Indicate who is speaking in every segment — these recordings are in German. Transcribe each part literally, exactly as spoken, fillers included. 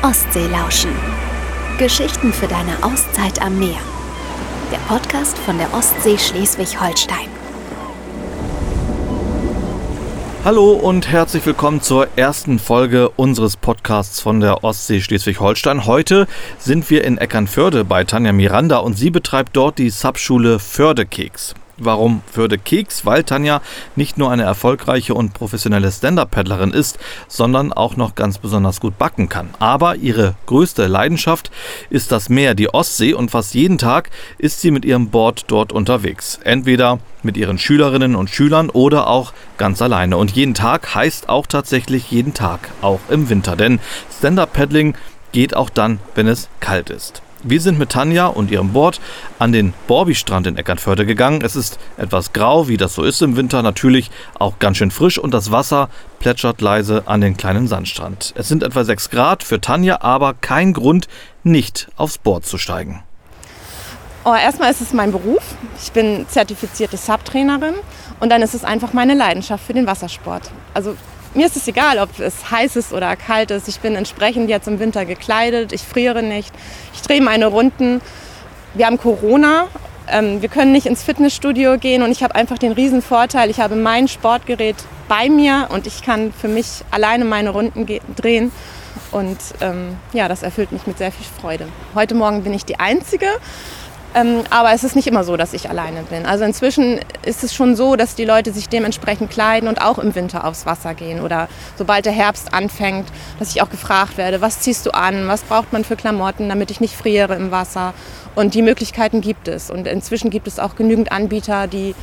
Speaker 1: Ostsee lauschen. Geschichten für deine Auszeit am Meer. Der Podcast von der Ostsee Schleswig-Holstein.
Speaker 2: Hallo und herzlich willkommen zur ersten Folge unseres Podcasts von der Ostsee Schleswig-Holstein. Heute sind wir in Eckernförde bei Tanja Miranda und sie betreibt dort die Subschule Förde-Keks. Warum Förde-Keks? Weil Tanja nicht nur eine erfolgreiche und professionelle Stand-Up-Paddlerin ist, sondern auch noch ganz besonders gut backen kann. Aber ihre größte Leidenschaft ist das Meer, die Ostsee, und fast jeden Tag ist sie mit ihrem Board dort unterwegs. Entweder mit ihren Schülerinnen und Schülern oder auch ganz alleine. Und jeden Tag heißt auch tatsächlich jeden Tag, auch im Winter. Denn Stand-Up-Paddling geht auch dann, wenn es kalt ist. Wir sind mit Tanja und ihrem Board an den Borby-Strand in Eckernförde gegangen. Es ist etwas grau, wie das so ist im Winter, natürlich auch ganz schön frisch und das Wasser plätschert leise an den kleinen Sandstrand. Es sind etwa sechs Grad für Tanja, aber kein Grund, nicht aufs Board zu steigen.
Speaker 3: Oh, erstmal ist es mein Beruf. Ich bin zertifizierte Subtrainerin und dann ist es einfach meine Leidenschaft für den Wassersport. Also mir ist es egal, ob es heiß ist oder kalt ist. Ich bin entsprechend jetzt im Winter gekleidet. Ich friere nicht. Ich drehe meine Runden. Wir haben Corona. Ähm, wir können nicht ins Fitnessstudio gehen. Und ich habe einfach den riesen Vorteil, ich habe mein Sportgerät bei mir und ich kann für mich alleine meine Runden ge- drehen. Und ähm, ja, das erfüllt mich mit sehr viel Freude. Heute Morgen bin ich die Einzige. Ähm, aber es ist nicht immer so, dass ich alleine bin. Also inzwischen ist es schon so, dass die Leute sich dementsprechend kleiden und auch im Winter aufs Wasser gehen. Oder sobald der Herbst anfängt, dass ich auch gefragt werde, was ziehst du an, was braucht man für Klamotten, damit ich nicht friere im Wasser. Und die Möglichkeiten gibt es. Und inzwischen gibt es auch genügend Anbieter, die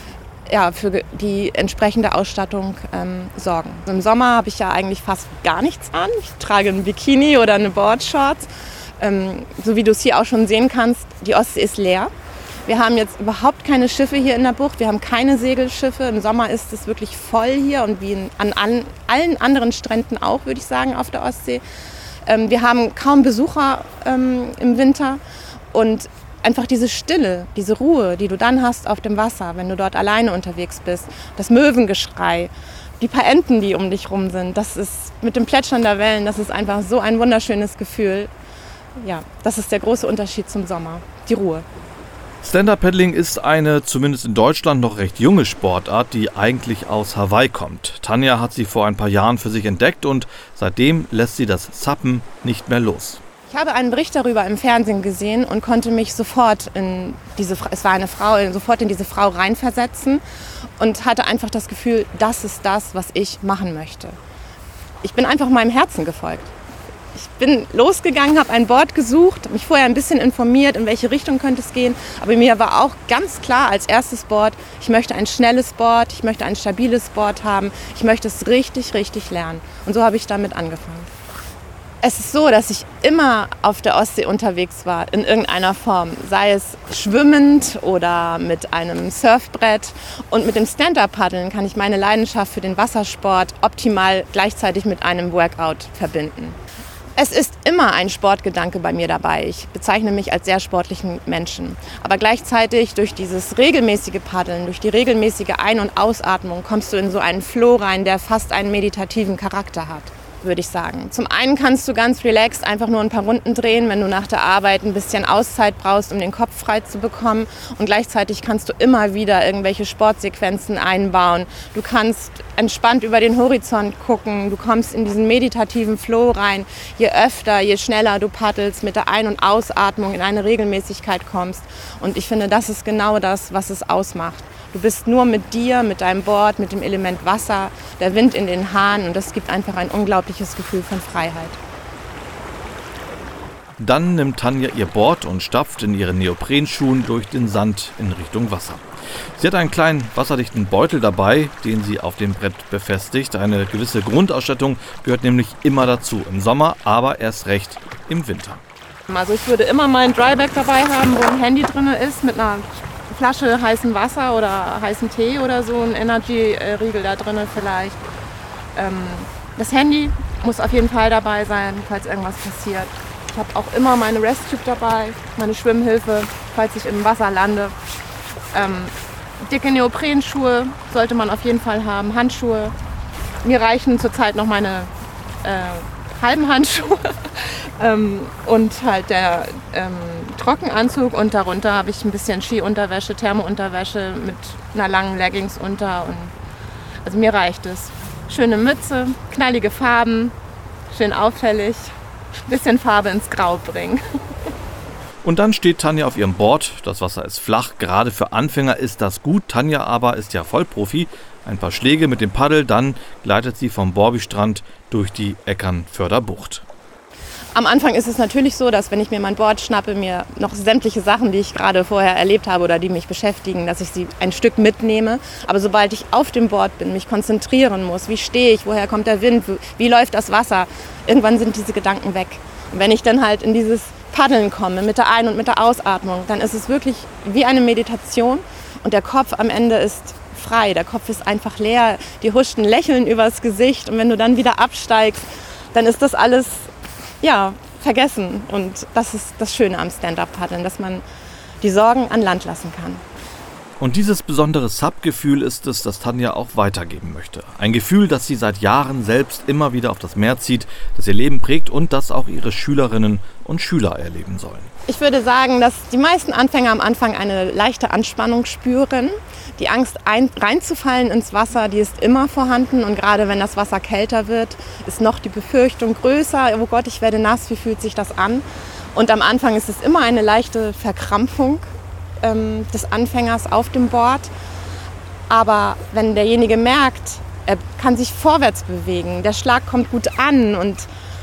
Speaker 3: ja, für die entsprechende Ausstattung ähm, sorgen. Also im Sommer habe ich ja eigentlich fast gar nichts an. Ich trage ein Bikini oder eine Boardshorts. Ähm, so wie du es hier auch schon sehen kannst, die Ostsee ist leer. Wir haben jetzt überhaupt keine Schiffe hier in der Bucht. Wir haben keine Segelschiffe. Im Sommer ist es wirklich voll hier und wie in, an, an allen anderen Stränden auch, würde ich sagen, auf der Ostsee. Ähm, wir haben kaum Besucher ähm, im Winter und einfach diese Stille, diese Ruhe, die du dann hast auf dem Wasser, wenn du dort alleine unterwegs bist, das Möwengeschrei, die paar Enten, die um dich rum sind, das ist mit dem Plätschern der Wellen, das ist einfach so ein wunderschönes Gefühl. Ja, das ist der große Unterschied zum Sommer, die Ruhe.
Speaker 2: Stand-Up-Paddling ist eine, zumindest in Deutschland, noch recht junge Sportart, die eigentlich aus Hawaii kommt. Tanja hat sie vor ein paar Jahren für sich entdeckt und seitdem lässt sie das Suppen nicht mehr los.
Speaker 3: Ich habe einen Bericht darüber im Fernsehen gesehen und konnte mich sofort in diese, es war eine Frau, sofort in diese Frau reinversetzen und hatte einfach das Gefühl, das ist das, was ich machen möchte. Ich bin einfach meinem Herzen gefolgt. Ich bin losgegangen, habe ein Board gesucht, habe mich vorher ein bisschen informiert, in welche Richtung könnte es gehen. Aber mir war auch ganz klar als erstes Board, ich möchte ein schnelles Board, ich möchte ein stabiles Board haben. Ich möchte es richtig, richtig lernen. Und so habe ich damit angefangen. Es ist so, dass ich immer auf der Ostsee unterwegs war, in irgendeiner Form. Sei es schwimmend oder mit einem Surfbrett. Und mit dem Stand-Up-Paddeln kann ich meine Leidenschaft für den Wassersport optimal gleichzeitig mit einem Workout verbinden. Es ist immer ein Sportgedanke bei mir dabei. Ich bezeichne mich als sehr sportlichen Menschen. Aber gleichzeitig durch dieses regelmäßige Paddeln, durch die regelmäßige Ein- und Ausatmung kommst du in so einen Flow rein, der fast einen meditativen Charakter hat, würde ich sagen. Zum einen kannst du ganz relaxed einfach nur ein paar Runden drehen, wenn du nach der Arbeit ein bisschen Auszeit brauchst, um den Kopf frei zu bekommen. Und gleichzeitig kannst du immer wieder irgendwelche Sportsequenzen einbauen. Du kannst entspannt über den Horizont gucken. Du kommst in diesen meditativen Flow rein. Je öfter, je schneller du paddelst, mit der Ein- und Ausatmung in eine Regelmäßigkeit kommst. Und ich finde, das ist genau das, was es ausmacht. Du bist nur mit dir, mit deinem Board, mit dem Element Wasser, der Wind in den Haaren und das gibt einfach ein unglaubliches Gefühl von Freiheit.
Speaker 2: Dann nimmt Tanja ihr Board und stapft in ihren Neoprenschuhen durch den Sand in Richtung Wasser. Sie hat einen kleinen wasserdichten Beutel dabei, den sie auf dem Brett befestigt. Eine gewisse Grundausstattung gehört nämlich immer dazu, im Sommer, aber erst recht im Winter.
Speaker 3: Also ich würde immer mein Dryback dabei haben, wo ein Handy drin ist mit einer Flasche heißen Wasser oder heißen Tee oder so, ein Energy-Riegel da drin vielleicht. Ähm, das Handy muss auf jeden Fall dabei sein, falls irgendwas passiert. Ich habe auch immer meine Resttube dabei, meine Schwimmhilfe, falls ich im Wasser lande. Ähm, dicke Neoprenschuhe sollte man auf jeden Fall haben, Handschuhe. Mir reichen zurzeit noch meine äh, halben Handschuhe. ähm, und halt der ähm, Trockenanzug und darunter habe ich ein bisschen Skiunterwäsche, Thermounterwäsche mit einer langen Leggings unter. Und also mir reicht es. Schöne Mütze, knallige Farben, schön auffällig, ein bisschen Farbe ins Grau bringen.
Speaker 2: Und dann steht Tanja auf ihrem Board. Das Wasser ist flach, gerade für Anfänger ist das gut. Tanja aber ist ja Vollprofi. Ein paar Schläge mit dem Paddel, dann gleitet sie vom Borby-Strand durch die Eckernförder Bucht.
Speaker 3: Am Anfang ist es natürlich so, dass wenn ich mir mein Board schnappe, mir noch sämtliche Sachen, die ich gerade vorher erlebt habe oder die mich beschäftigen, dass ich sie ein Stück mitnehme. Aber sobald ich auf dem Board bin, mich konzentrieren muss, wie stehe ich, woher kommt der Wind, wie läuft das Wasser, irgendwann sind diese Gedanken weg. Und wenn ich dann halt in dieses Paddeln komme, mit der Ein- und mit der Ausatmung, dann ist es wirklich wie eine Meditation und der Kopf am Ende ist frei, der Kopf ist einfach leer, die huschen Lächeln übers Gesicht und wenn du dann wieder absteigst, dann ist das alles ja, vergessen. Und das ist das Schöne am Stand-Up-Paddeln, dass man die Sorgen an Land lassen kann.
Speaker 2: Und dieses besondere Sub-Gefühl ist es, das Tanja auch weitergeben möchte. Ein Gefühl, das sie seit Jahren selbst immer wieder auf das Meer zieht, das ihr Leben prägt und das auch ihre Schülerinnen und Schüler erleben sollen.
Speaker 3: Ich würde sagen, dass die meisten Anfänger am Anfang eine leichte Anspannung spüren. Die Angst, ein, reinzufallen ins Wasser, die ist immer vorhanden. Und gerade wenn das Wasser kälter wird, ist noch die Befürchtung größer. Oh Gott, ich werde nass, wie fühlt sich das an? Und am Anfang ist es immer eine leichte Verkrampfung ähm, des Anfängers auf dem Board. Aber wenn derjenige merkt, er kann sich vorwärts bewegen, der Schlag kommt gut an und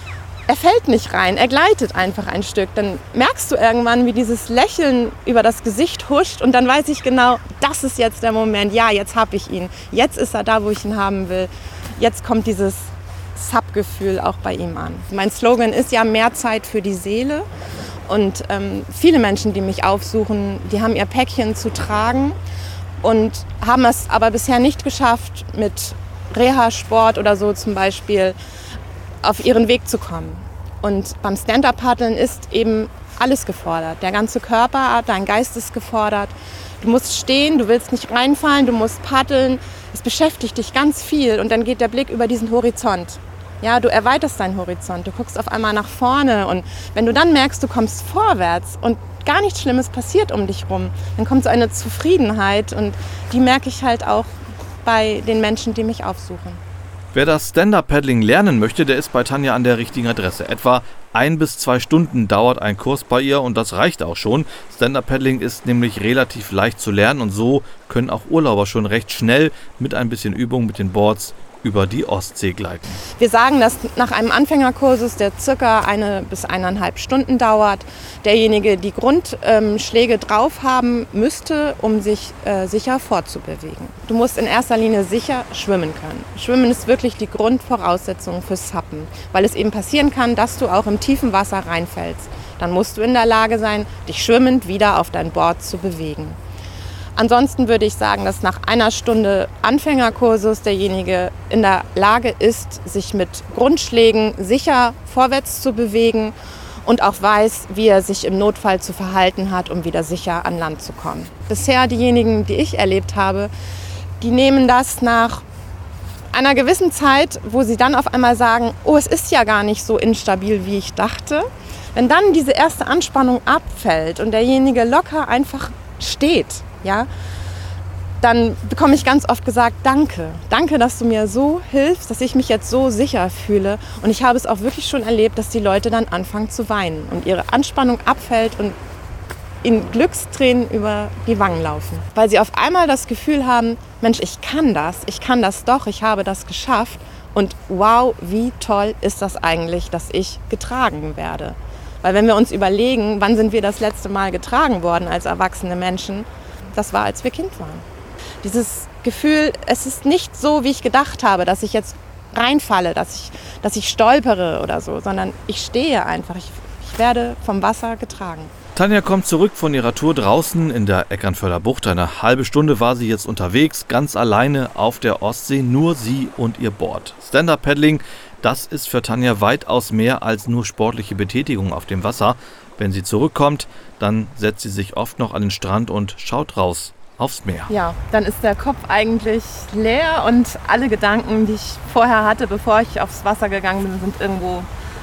Speaker 3: er fällt nicht rein, er gleitet einfach ein Stück. Dann merkst du irgendwann, wie dieses Lächeln über das Gesicht huscht und dann weiß ich genau, das ist jetzt der Moment. Ja, jetzt habe ich ihn. Jetzt ist er da, wo ich ihn haben will. Jetzt kommt dieses Sub-Gefühl auch bei ihm an. Mein Slogan ist ja mehr Zeit für die Seele. Und ähm, viele Menschen, die mich aufsuchen, die haben ihr Päckchen zu tragen und haben es aber bisher nicht geschafft, mit Reha-Sport oder so zum Beispiel auf ihren Weg zu kommen. Und beim Stand-Up-Paddeln ist eben alles gefordert. Der ganze Körper, dein Geist ist gefordert. Du musst stehen, du willst nicht reinfallen, du musst paddeln. Es beschäftigt dich ganz viel und dann geht der Blick über diesen Horizont. Ja, du erweiterst deinen Horizont, du guckst auf einmal nach vorne und wenn du dann merkst, du kommst vorwärts und gar nichts Schlimmes passiert um dich rum, dann kommt so eine Zufriedenheit und die merke ich halt auch bei den Menschen, die mich aufsuchen.
Speaker 2: Wer das Stand-Up-Paddling lernen möchte, der ist bei Tanja an der richtigen Adresse. Etwa ein bis zwei Stunden dauert ein Kurs bei ihr und das reicht auch schon. Stand-Up-Paddling ist nämlich relativ leicht zu lernen und so können auch Urlauber schon recht schnell mit ein bisschen Übung mit den Boards über die Ostsee gleiten.
Speaker 3: Wir sagen, dass nach einem Anfängerkursus, der circa eine bis eineinhalb Stunden dauert, derjenige die Grundschläge ähm, drauf haben müsste, um sich äh, sicher fortzubewegen. Du musst in erster Linie sicher schwimmen können. Schwimmen ist wirklich die Grundvoraussetzung fürs Sappen, weil es eben passieren kann, dass du auch im tiefen Wasser reinfällst. Dann musst du in der Lage sein, dich schwimmend wieder auf dein Board zu bewegen. Ansonsten würde ich sagen, dass nach einer Stunde Anfängerkursus derjenige in der Lage ist, sich mit Grundschlägen sicher vorwärts zu bewegen und auch weiß, wie er sich im Notfall zu verhalten hat, um wieder sicher an Land zu kommen. Bisher diejenigen, die ich erlebt habe, die nehmen das nach einer gewissen Zeit, wo sie dann auf einmal sagen, oh, es ist ja gar nicht so instabil, wie ich dachte. Wenn dann diese erste Anspannung abfällt und derjenige locker einfach steht, ja, dann bekomme ich ganz oft gesagt, danke. Danke, dass du mir so hilfst, dass ich mich jetzt so sicher fühle. Und ich habe es auch wirklich schon erlebt, dass die Leute dann anfangen zu weinen und ihre Anspannung abfällt und in Glückstränen über die Wangen laufen. Weil sie auf einmal das Gefühl haben, Mensch, ich kann das, ich kann das doch, ich habe das geschafft. Und wow, wie toll ist das eigentlich, dass ich getragen werde. Weil wenn wir uns überlegen, wann sind wir das letzte Mal getragen worden als erwachsene Menschen, das war, als wir Kind waren. Dieses Gefühl, es ist nicht so, wie ich gedacht habe, dass ich jetzt reinfalle, dass ich, dass ich stolpere oder so, sondern ich stehe einfach, ich, ich werde vom Wasser getragen.
Speaker 2: Tanja kommt zurück von ihrer Tour draußen in der Eckernförder Bucht. Eine halbe Stunde war sie jetzt unterwegs, ganz alleine auf der Ostsee, nur sie und ihr Board. Stand-Up-Paddling, das ist für Tanja weitaus mehr als nur sportliche Betätigung auf dem Wasser. Wenn sie zurückkommt, dann setzt sie sich oft noch an den Strand und schaut raus aufs Meer.
Speaker 3: Ja, dann ist der Kopf eigentlich leer und alle Gedanken, die ich vorher hatte, bevor ich aufs Wasser gegangen bin, sind irgendwo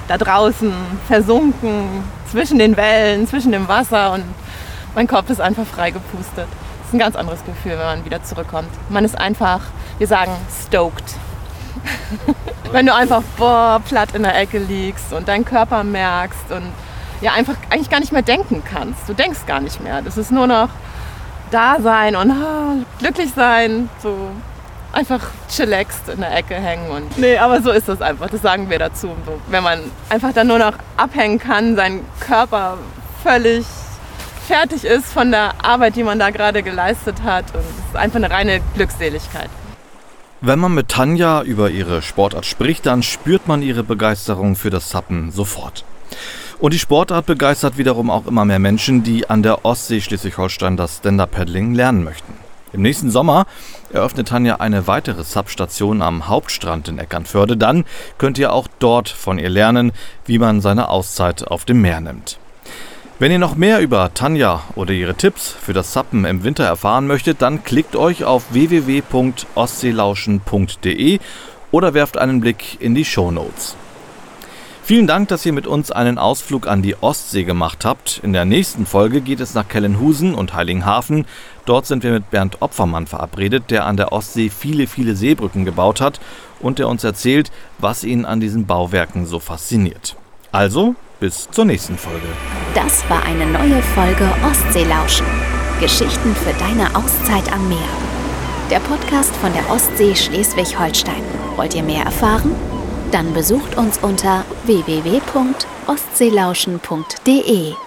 Speaker 3: da draußen versunken, zwischen den Wellen, zwischen dem Wasser und mein Kopf ist einfach frei gepustet. Das ist ein ganz anderes Gefühl, wenn man wieder zurückkommt. Man ist einfach, wir sagen, stoked. Wenn du einfach boah, platt in der Ecke liegst und deinen Körper merkst und ja einfach eigentlich gar nicht mehr denken kannst. Du denkst gar nicht mehr. Das ist nur noch da sein und ah, glücklich sein, so einfach chillaxed in der Ecke hängen. Und nee, aber so ist das einfach, das sagen wir dazu. So, wenn man einfach dann nur noch abhängen kann, sein Körper völlig fertig ist von der Arbeit, die man da gerade geleistet hat. Und es ist einfach eine reine Glückseligkeit.
Speaker 2: Wenn man mit Tanja über ihre Sportart spricht, dann spürt man ihre Begeisterung für das Suppen sofort. Und die Sportart begeistert wiederum auch immer mehr Menschen, die an der Ostsee Schleswig-Holstein das Stand-Up-Paddling lernen möchten. Im nächsten Sommer eröffnet Tanja eine weitere Sub-Station am Hauptstrand in Eckernförde. Dann könnt ihr auch dort von ihr lernen, wie man seine Auszeit auf dem Meer nimmt. Wenn ihr noch mehr über Tanja oder ihre Tipps für das Suppen im Winter erfahren möchtet, dann klickt euch auf w w w punkt ostseelauschen punkt d e oder werft einen Blick in die Shownotes. Vielen Dank, dass ihr mit uns einen Ausflug an die Ostsee gemacht habt. In der nächsten Folge geht es nach Kellenhusen und Heiligenhafen. Dort sind wir mit Bernd Opfermann verabredet, der an der Ostsee viele, viele Seebrücken gebaut hat und der uns erzählt, was ihn an diesen Bauwerken so fasziniert. Also, bis zur nächsten Folge.
Speaker 1: Das war eine neue Folge Ostseelauschen. Geschichten für deine Auszeit am Meer. Der Podcast von der Ostsee Schleswig-Holstein. Wollt ihr mehr erfahren? Dann besucht uns unter w w w punkt ostseelauschen punkt d e.